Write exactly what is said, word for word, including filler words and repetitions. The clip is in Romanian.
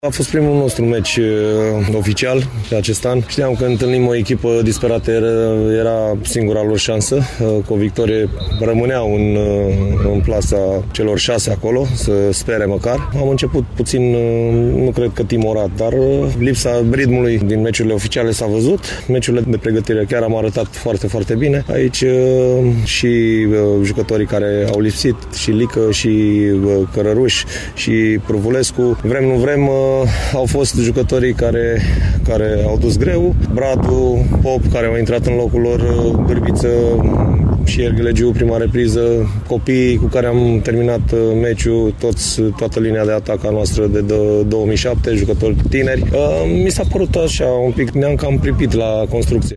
A fost primul nostru meci uh, oficial de acest an. Știam că întâlnim o echipă disperată, era, era singura lor șansă. Uh, cu o victorie rămâneau în, uh, în plasa celor șase acolo, să spere măcar. Am început puțin, uh, nu cred că timorat, dar uh, lipsa ritmului din meciurile oficiale s-a văzut. Meciurile de pregătire chiar am arătat foarte, foarte bine. Aici uh, și uh, jucătorii care au lipsit, și Lică, și uh, Cărăruș, și Pruvulescu. Vrem, nu vrem, uh, au fost jucătorii care, care au dus greu. Bradu, Pop, care au intrat în locul lor, Gârbiță și Ergelegiu, prima repriză, copiii cu care am terminat meciul, toți, toată linia de atac a noastră de două mii șapte, jucători tineri. Mi s-a părut așa un pic, ne-am cam pripit la construcție.